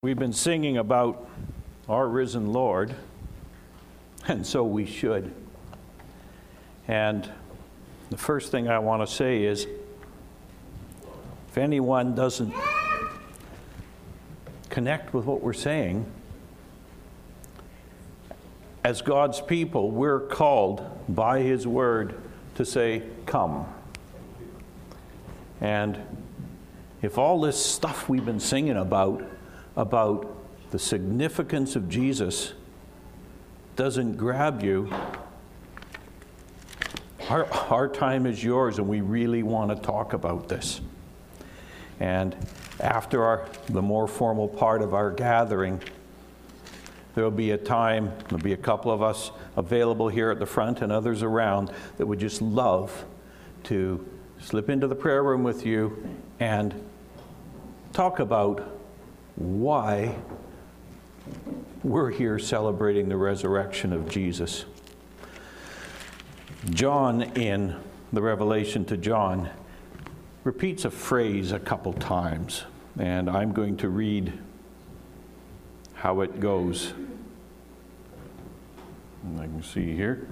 We've been singing about our risen Lord, and so we should. And the first thing I want to say is, if anyone doesn't connect with what we're saying, as God's people, we're called by His Word to say, come. And if all this stuff we've been singing about the significance of Jesus doesn't grab you, our time is yours, and we really want to talk about this. And after the more formal part of our gathering, there will be a time, there'll be a couple of us available here at the front and others around that would just love to slip into the prayer room with you and talk about why we're here celebrating the resurrection of Jesus. John, in the Revelation to John, repeats a phrase a couple times, and I'm going to read how it goes. I can see here.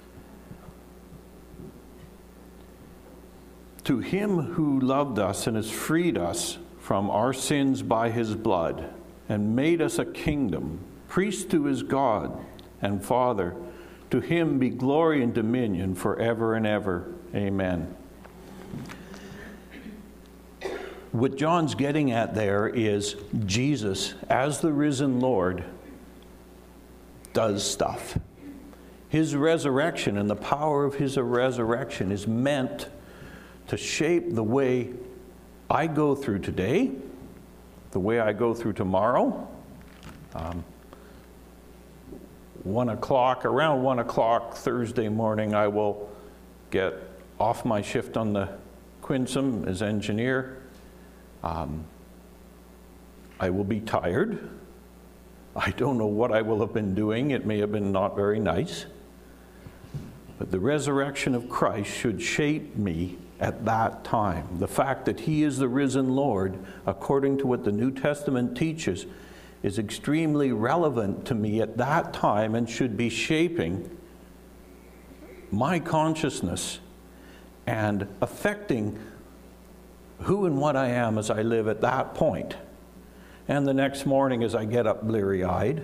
To Him who loved us and has freed us from our sins by His blood, and made us a kingdom, priests to His God and Father, to Him be glory and dominion forever and ever. Amen. What John's getting at there is Jesus, as the risen Lord, does stuff. His resurrection and the power of His resurrection is meant to shape the way I go through today, the way I go through tomorrow. 1 o'clock, around 1 o'clock Thursday morning, I will get off my shift on the Quinsam as engineer. I will be tired. I don't know what I will have been doing. It may have been not very nice. But the resurrection of Christ should shape me at that time. The fact that He is the risen Lord, according to what the New Testament teaches, is extremely relevant to me at that time and should be shaping my consciousness and affecting who and what I am as I live at that point. And the next morning as I get up bleary-eyed,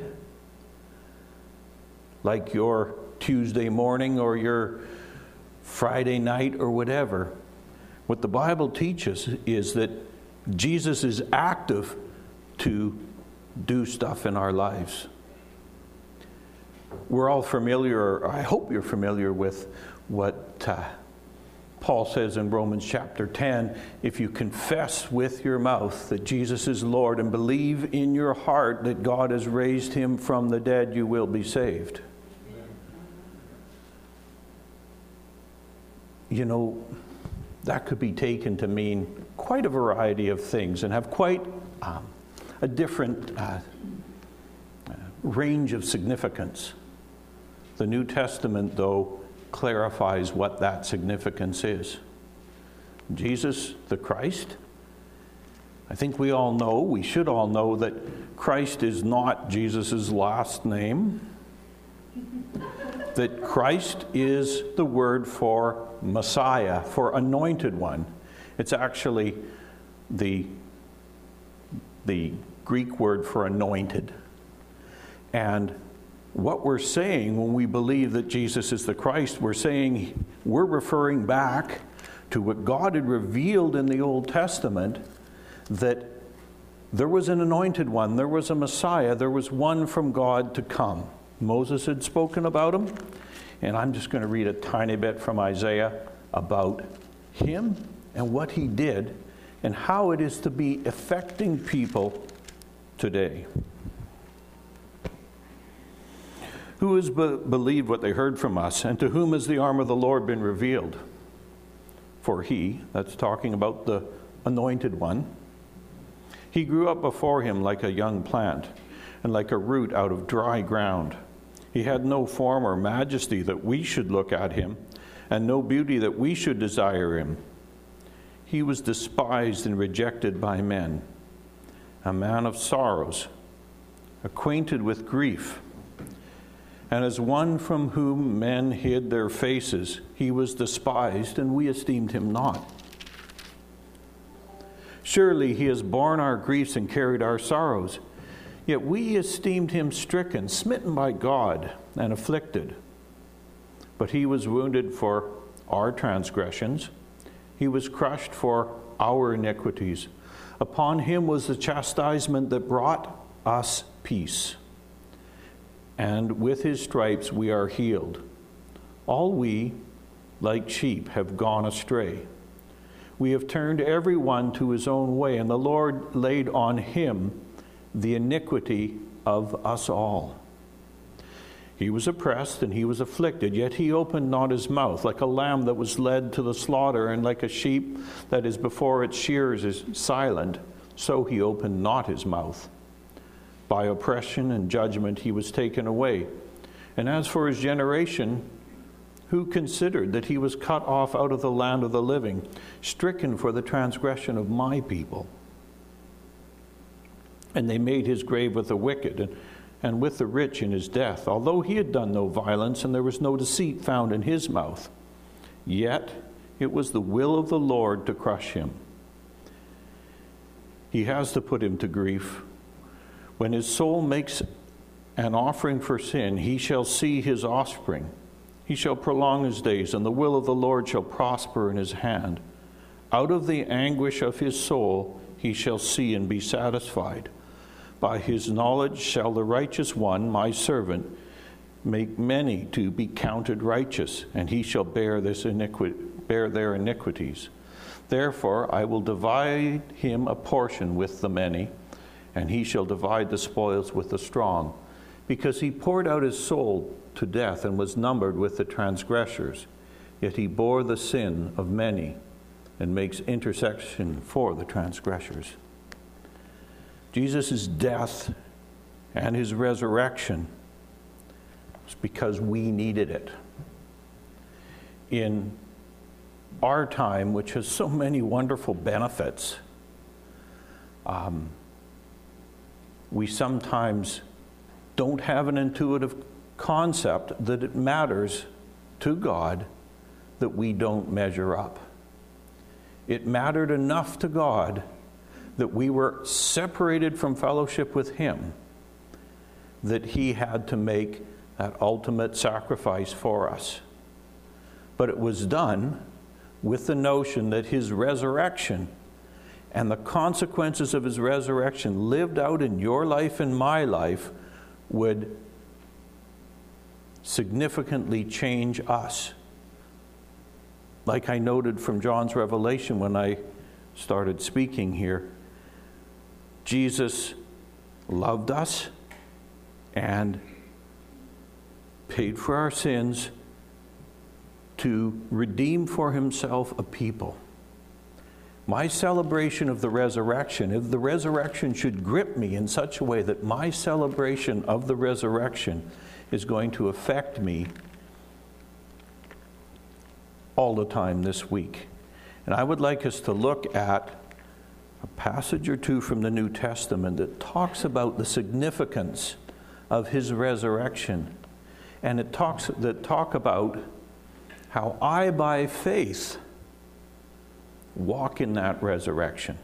like your Tuesday morning or your Friday night or whatever. What the Bible teaches is that Jesus is active to do stuff in our lives. We're all familiar, or I hope you're familiar with what Paul says in Romans chapter 10, if you confess with your mouth that Jesus is Lord and believe in your heart that God has raised Him from the dead, you will be saved. You know, that could be taken to mean quite a variety of things and have quite a different range of significance. The New Testament, though, clarifies what that significance is. Jesus, the Christ, I think we should all know that Christ is not Jesus' last name. That Christ is the word for Messiah, for anointed one. It's actually the Greek word for anointed. And what we're saying when we believe that Jesus is the Christ, we're referring back to what God had revealed in the Old Testament, that there was an anointed one, there was a Messiah, there was one from God to come. Moses had spoken about him, and I'm just going to read a tiny bit from Isaiah about him and what he did and how it is to be affecting people today. Who has believed what they heard from us, and to whom has the arm of the Lord been revealed? For He, that's talking about the anointed one, He grew up before Him like a young plant, and like a root out of dry ground. He had no form or majesty that we should look at Him, and no beauty that we should desire Him. He was despised and rejected by men, a man of sorrows acquainted with grief. And as one from whom men hid their faces, he was despised, and we esteemed him not. Surely he has borne our griefs and carried our sorrows. Yet we esteemed him stricken, smitten by God, and afflicted. But he was wounded for our transgressions. He was crushed for our iniquities. Upon him was the chastisement that brought us peace. And with his stripes we are healed. All we, like sheep, have gone astray. We have turned every one to his own way, and the Lord laid on him the iniquity of us all. He was oppressed and he was afflicted, yet he opened not his mouth. Like a lamb that was led to the slaughter, and like a sheep that is before its shearers is silent, so he opened not his mouth. By oppression and judgment he was taken away. And as for his generation, who considered that he was cut off out of the land of the living, stricken for the transgression of my people? And they made his grave with the wicked, and with the rich in his death, although he had done no violence, and there was no deceit found in his mouth. Yet it was the will of the Lord to crush him. He has to put him to grief. When his soul makes an offering for sin, he shall see his offspring. He shall prolong his days, and the will of the Lord shall prosper in his hand. Out of the anguish of his soul he shall see and be satisfied. By his knowledge shall the righteous one, my servant, make many to be counted righteous, and he shall bear their iniquities. Therefore I will divide him a portion with the many, and he shall divide the spoils with the strong, because he poured out his soul to death and was numbered with the transgressors. Yet he bore the sin of many and makes intercession for the transgressors. Jesus' death and his resurrection was because we needed it. In our time, which has so many wonderful benefits, we sometimes don't have an intuitive concept that it matters to God that we don't measure up. It mattered enough to God that we were separated from fellowship with him, that he had to make that ultimate sacrifice for us. But it was done with the notion that his resurrection and the consequences of his resurrection lived out in your life and my life would significantly change us. Like I noted from John's Revelation when I started speaking here, Jesus loved us and paid for our sins to redeem for himself a people. My celebration of the resurrection, if the resurrection should grip me in such a way that my celebration of the resurrection is going to affect me all the time this week. And I would like us to look at a passage or two from the New Testament that talks about the significance of his resurrection. And it talk about how I, by faith, walk in that resurrection.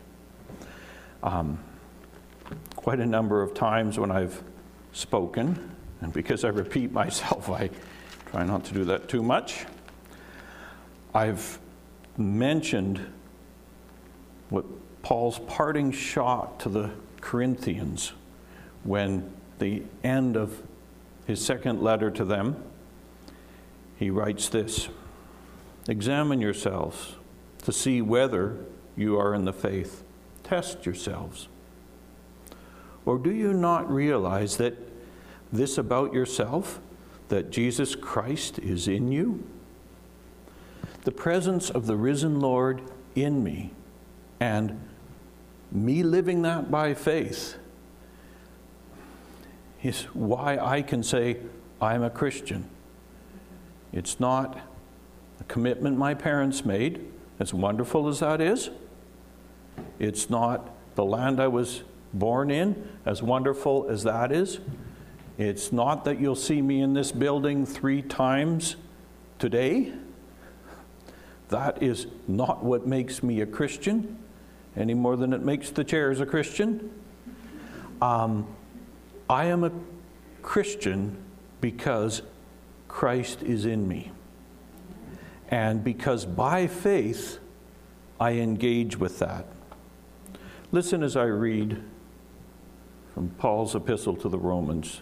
Quite a number of times when I've spoken, and because I repeat myself, I try not to do that too much, I've mentioned what Paul's parting shot to the Corinthians when the end of his second letter to them, he writes this: "Examine yourselves to see whether you are in the faith. Test yourselves. Or do you not realize that this about yourself, that Jesus Christ is in you? The presence of the risen Lord in me, and me living that by faith, is why I can say I'm a Christian. It's not a commitment my parents made, as wonderful as that is. It's not the land I was born in, as wonderful as that is. It's not that you'll see me in this building 3 times today. That is not what makes me a Christian, any more than it makes the chairs a Christian. I am a Christian because Christ is in me. And because by faith, I engage with that. Listen as I read from Paul's epistle to the Romans.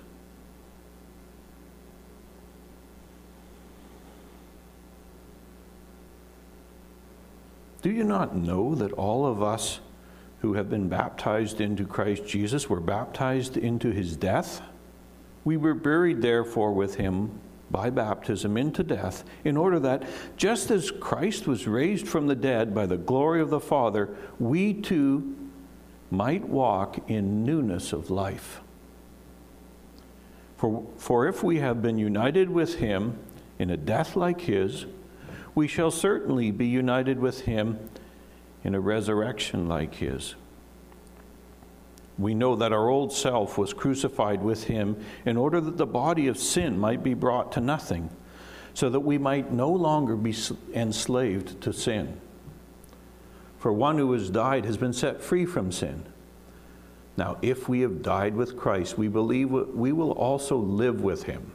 Do you not know that all of us who have been baptized into Christ Jesus were baptized into his death? We were buried therefore with him by baptism into death, in order that, just as Christ was raised from the dead by the glory of the Father, we too might walk in newness of life. For if we have been united with him in a death like his, we shall certainly be united with him in a resurrection like his. We know that our old self was crucified with him in order that the body of sin might be brought to nothing, so that we might no longer be enslaved to sin. For one who has died has been set free from sin. Now, if we have died with Christ, we believe we will also live with him.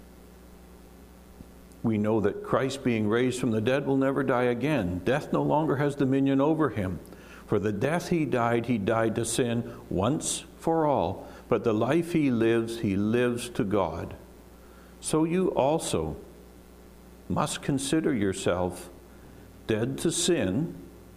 We know that Christ, being raised from the dead, will never die again. Death no longer has dominion over him. For the death he died to sin once for all. But the life he lives to God. So you also must consider yourself dead to sin.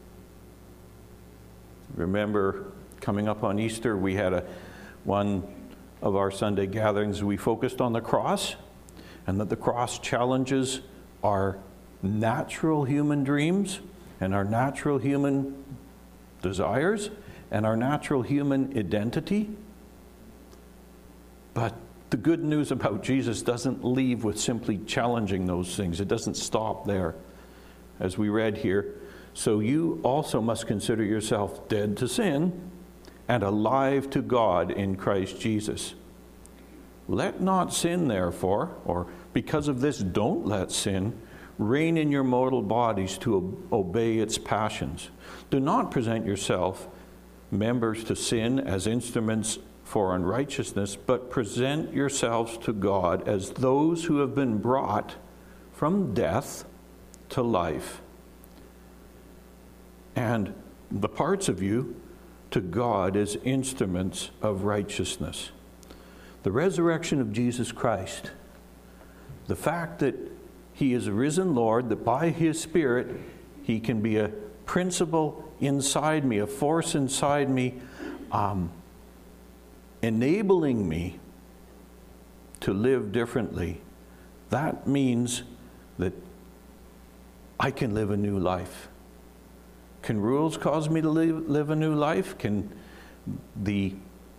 Remember, coming up on Easter, we had one of our Sunday gatherings, we focused on the cross, and that the cross challenges our natural human dreams and our natural human desires and our natural human identity. But the good news about Jesus doesn't leave with simply challenging those things. It doesn't stop there. As we read here, so you also must consider yourself dead to sin and alive to God in Christ Jesus. Let not sin, therefore, or because of this, don't let sin reign in your mortal bodies to obey its passions. Do not present yourself members to sin as instruments for unrighteousness, but present yourselves to God as those who have been brought from death to life, and the parts of you to God as instruments of righteousness. The resurrection of Jesus Christ, the fact that he is a risen Lord, that by his Spirit he can be a principle inside me, a force inside me, enabling me to live differently. That means that I can live a new life. Can rules cause me to live a new life? Can the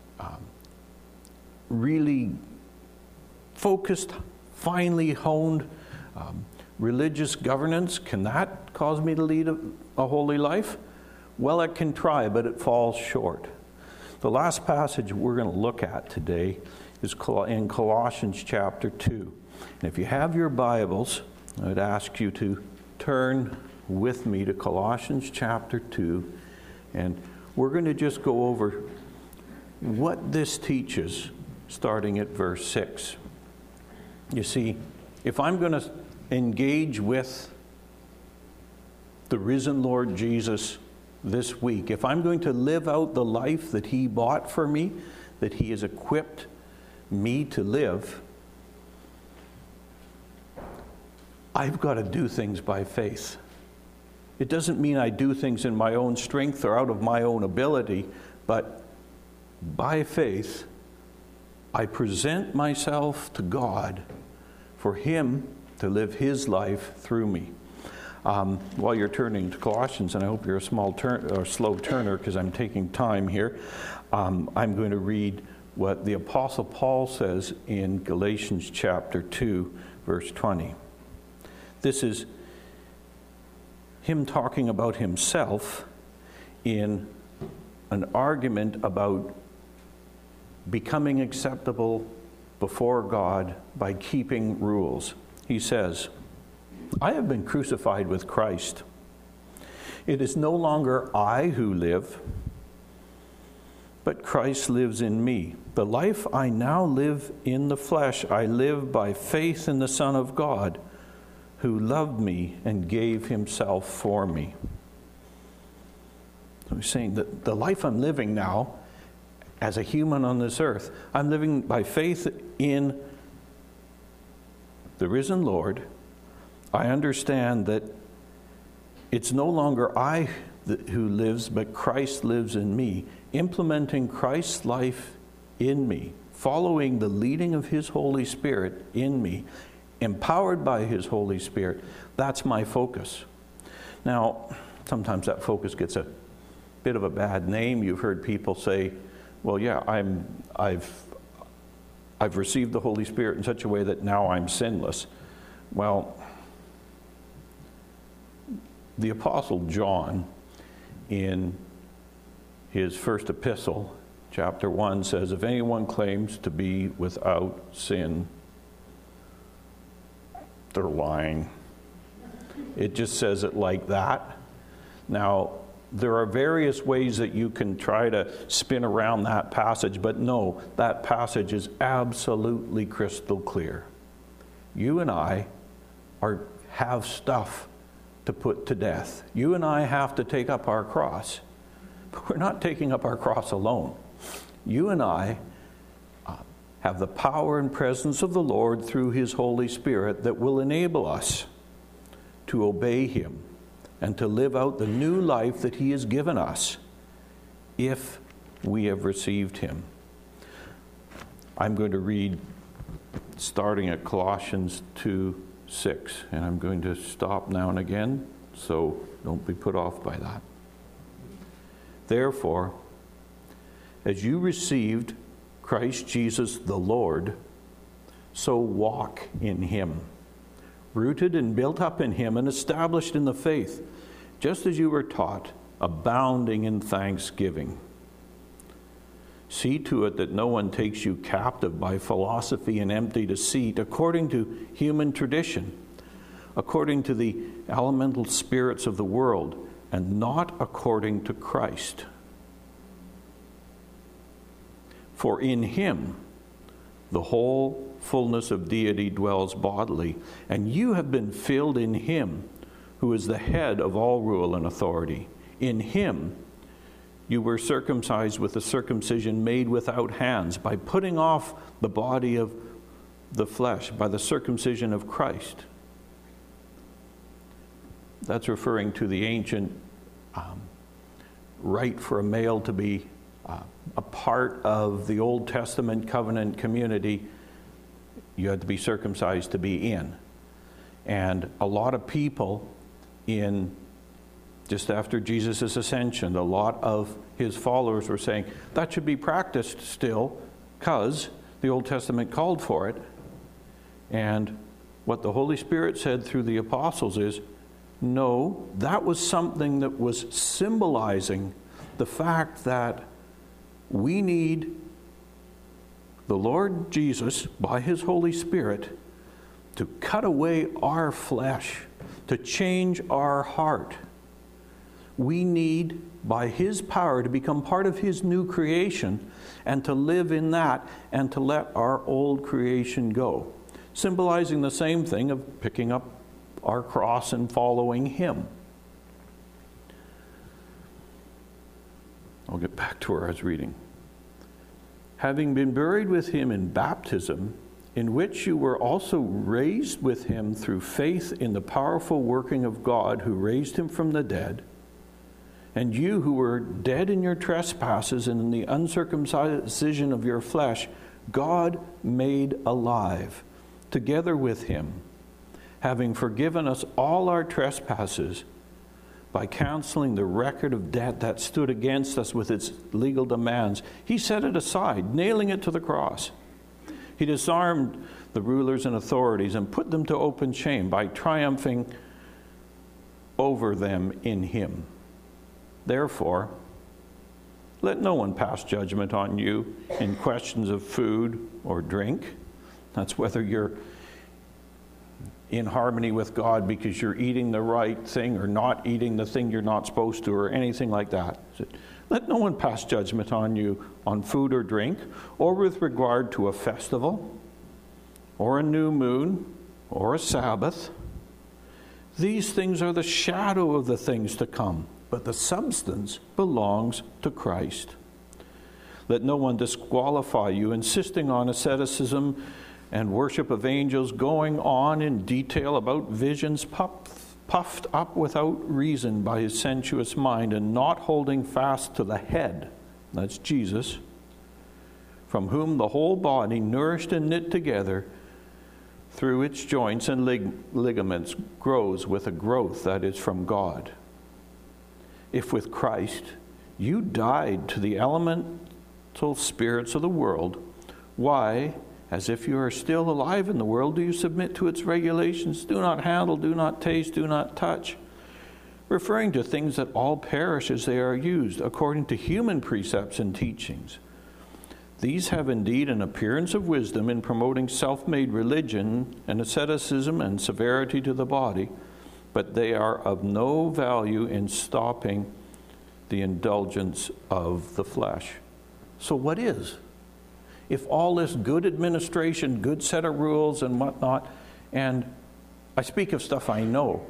really focused, finely honed religious governance, can that cause me to lead a holy life? Well, it can try, but it falls short. The last passage we're going to look at today is in Colossians chapter 2. And if you have your Bibles, I'd ask you to turn with me to Colossians chapter 2, and we're going to just go over what this teaches, starting at verse 6. You see, if I'm going to engage with the risen Lord Jesus this week, if I'm going to live out the life that he bought for me, that he has equipped me to live, I've got to do things by faith. It doesn't mean I do things in my own strength or out of my own ability, but by faith, I present myself to God for him to live his life through me. While you're turning to Colossians, and I hope you're a slow turner because I'm taking time here, I'm going to read what the Apostle Paul says in Galatians chapter 2, verse 20. This is him talking about himself in an argument about becoming acceptable before God by keeping rules. He says, I have been crucified with Christ. It is no longer I who live, but Christ lives in me. The life I now live in the flesh, I live by faith in the Son of God, who loved me and gave himself for me. So he's saying that the life I'm living now, as a human on this earth, I'm living by faith in the risen Lord. I understand that it's no longer I who lives, but Christ lives in me, implementing Christ's life in me, following the leading of his Holy Spirit in me, empowered by his Holy Spirit. That's my focus. Now, sometimes that focus gets a bit of a bad name. You've heard people say, well, yeah, I've received the Holy Spirit in such a way that now I'm sinless. Well, the Apostle John, in his first epistle, chapter 1, says, if anyone claims to be without sin, they're lying. It just says it like that. Now, there are various ways that you can try to spin around that passage, but no, that passage is absolutely crystal clear. You and I have stuff to put to death. You and I have to take up our cross. But we're not taking up our cross alone. You and I have the power and presence of the Lord through his Holy Spirit that will enable us to obey him and to live out the new life that he has given us if we have received him. I'm going to read starting at Colossians 2:6, and I'm going to stop now and again, so don't be put off by that. Therefore, as you received Christ Jesus the Lord, so walk in him, rooted and built up in him and established in the faith, just as you were taught, abounding in thanksgiving. See to it that no one takes you captive by philosophy and empty deceit, according to human tradition, according to the elemental spirits of the world, and not according to Christ. For in him the whole fullness of deity dwells bodily, and you have been filled in him, who is the head of all rule and authority. In him you were circumcised with a circumcision made without hands, by putting off the body of the flesh by the circumcision of Christ. That's referring to the ancient right for a male to be a part of the Old Testament covenant community. You had to be circumcised to be in. And a lot of people just after Jesus' ascension, a lot of his followers were saying that should be practiced still because the Old Testament called for it. And what the Holy Spirit said through the apostles is, no, that was something that was symbolizing the fact that we need the Lord Jesus, by his Holy Spirit, to cut away our flesh, to change our heart. We need, by his power, to become part of his new creation and to live in that and to let our old creation go. Symbolizing the same thing of picking up our cross and following him. I'll get back to where I was reading. Having been buried with him in baptism, in which you were also raised with him through faith in the powerful working of God who raised him from the dead, and you who were dead in your trespasses and in the uncircumcision of your flesh, God made alive, together with him, having forgiven us all our trespasses, by canceling the record of debt that stood against us with its legal demands. He set it aside, nailing it to the cross. He disarmed the rulers and authorities and put them to open shame by triumphing over them in him. Therefore, Let no one pass judgment on you in questions of food or drink. That's whether you're in harmony with God because you're eating the right thing or not eating the thing you're not supposed to, or anything like that. Let no one pass judgment on you on food or drink, or with regard to a festival, or a new moon, or a Sabbath. These things are the shadow of the things to come, but the substance belongs to Christ. Let no one disqualify you, insisting on asceticism and worship of angels, going on in detail about visions, puffed up without reason by his sensuous mind, and not holding fast to the head, that's Jesus, from whom the whole body, nourished and knit together through its joints and ligaments, grows with a growth that is from God. If with Christ you died to the elemental spirits of the world, why, as if you are still alive in the world, do you submit to its regulations? Do not handle, do not taste, do not touch, referring to things that all perish as they are used, according to human precepts and teachings. These have indeed an appearance of wisdom in promoting self-made religion and asceticism and severity to the body, but they are of no value in stopping the indulgence of the flesh. So what is? If all this good administration, good set of rules and whatnot, and I speak of stuff I know.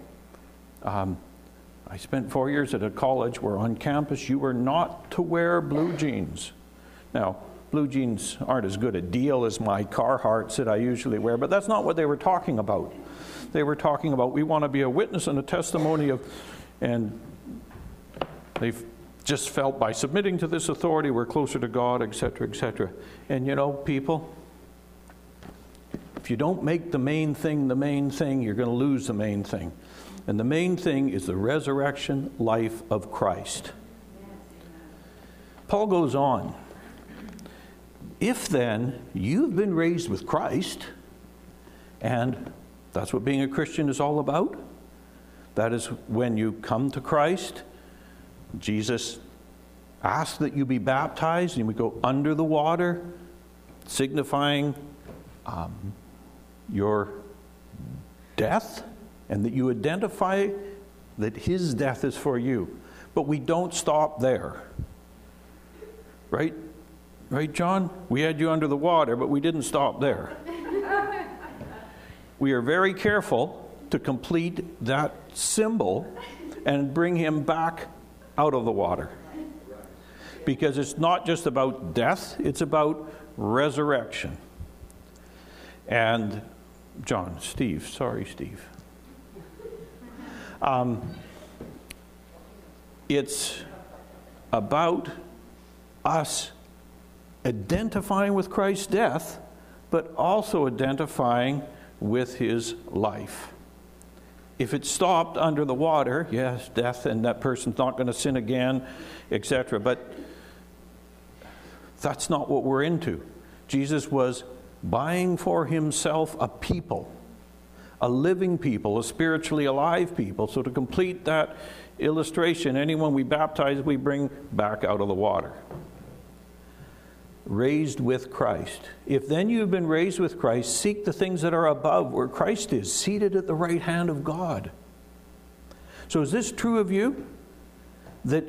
I spent 4 years at a college where on campus you were not to wear blue jeans. Now, blue jeans aren't as good a deal as my Carhartts that I usually wear, but that's not what they were talking about. They were talking about, we want to be a witness and a testimony of, and they've just felt by submitting to this authority we're closer to God, etc., etc. And you know, people, if you don't make the main thing, you're going to lose the main thing. And the main thing is the resurrection life of Christ. Paul goes on, if then you've been raised with Christ, and that's what being a Christian is all about, that is when you come to Christ, Jesus asked that you be baptized, and we go under the water, signifying your death, and that you identify that his death is for you. But we don't stop there. Right? Right, John? We had you under the water, but we didn't stop there. We are very careful to complete that symbol and bring him back out of the water. Because it's not just about death, it's about resurrection. And Steve. It's about us identifying with Christ's death, but also identifying with his life. If it stopped under the water, yes, death, and that person's not going to sin again, etc. But that's not what we're into. Jesus was buying for himself a people, a living people, a spiritually alive people. So to complete that illustration, anyone we baptize, we bring back out of the water. Raised with Christ. If then you have been raised with Christ, seek the things that are above, where Christ is, seated at the right hand of God. So is this true of you? That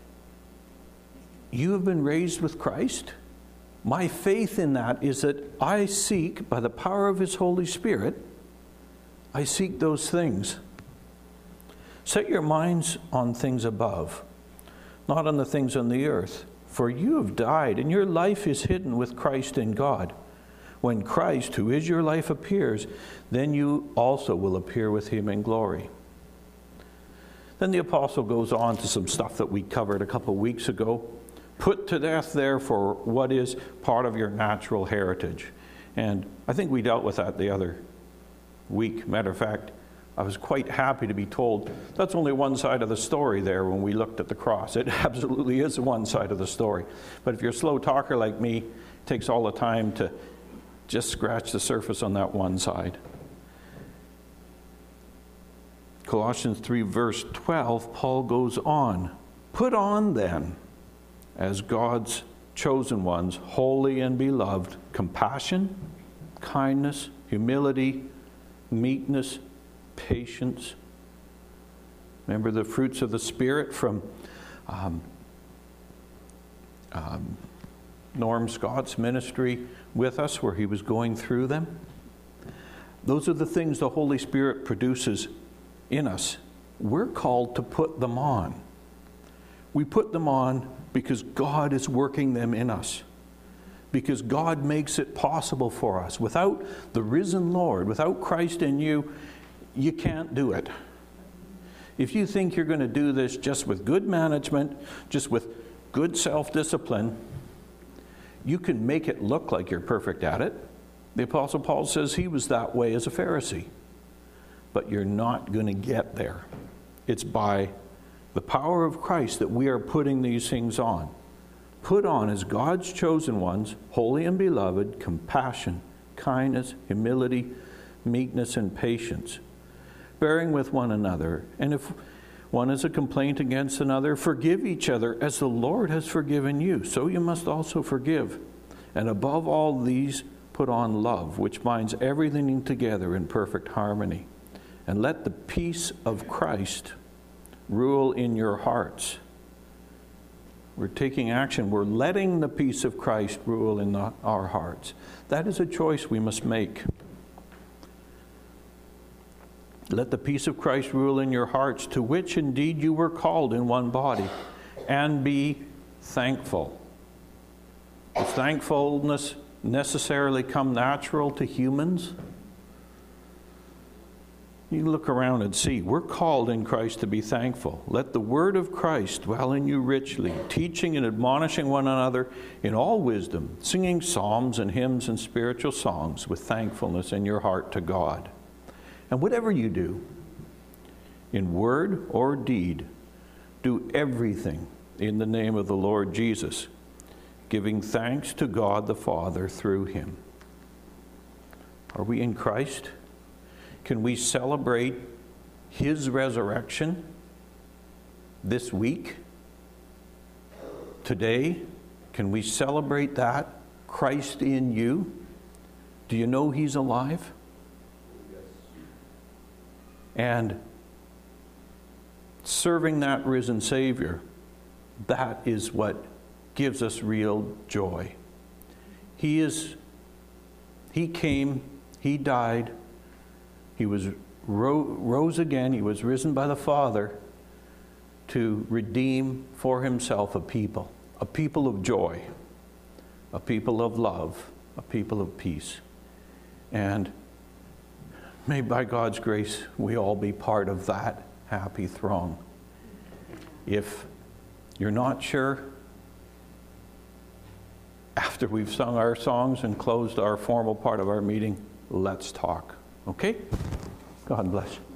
you have been raised with Christ? My faith in that is that I seek, by the power of his Holy Spirit, I seek those things. Set your minds on things above, not on the things on the earth. For you have died, and your life is hidden with Christ in God. When Christ, who is your life, appears, then you also will appear with him in glory. Then the apostle goes on to some stuff that we covered a couple weeks ago. Put to death, therefore, what is part of your natural heritage. And I think we dealt with that the other week. Matter of fact, I was quite happy to be told that's only one side of the story there when we looked at the cross. It absolutely is one side of the story. But if you're a slow talker like me, it takes all the time to just scratch the surface on that one side. Colossians 3 verse 12, Paul goes on. Put on then as God's chosen ones, holy and beloved, compassion, kindness, humility, meekness, patience. Remember the fruits of the Spirit from Norm Scott's ministry with us, where he was going through them. Those are the things the Holy Spirit produces in us. We're called to put them on. We put them on because God is working them in us. Because God makes it possible for us. Without the risen Lord, without Christ in you, you can't do it. If you think you're going to do this just with good management, just with good self-discipline, you can make it look like you're perfect at it. The Apostle Paul says he was that way as a Pharisee. But you're not going to get there. It's by the power of Christ that we are putting these things on. Put on as God's chosen ones, holy and beloved, compassion, kindness, humility, meekness, and patience, bearing with one another. And if one has a complaint against another, forgive each other as the Lord has forgiven you. So you must also forgive. And above all these, put on love, which binds everything together in perfect harmony. And let the peace of Christ rule in your hearts. We're taking action. We're letting the peace of Christ rule in our hearts. That is a choice we must make. Let the peace of Christ rule in your hearts, to which indeed you were called in one body, and be thankful. Does thankfulness necessarily come natural to humans? You look around and see, we're called in Christ to be thankful. Let the word of Christ dwell in you richly, teaching and admonishing one another in all wisdom, singing psalms and hymns and spiritual songs with thankfulness in your heart to God. And whatever you do, in word or deed, do everything in the name of the Lord Jesus, giving thanks to God the Father through him. Are we in Christ? Can we celebrate his resurrection this week? Today? Can we celebrate that? Christ in you? Do you know he's alive? And serving that risen Savior, that is what gives us real joy. He came, he died, he was rose again, he was risen by the Father to redeem for himself a people of joy, a people of love, a people of peace. And may by God's grace we all be part of that happy throng. If you're not sure, after we've sung our songs and closed our formal part of our meeting, let's talk. Okay? God bless you.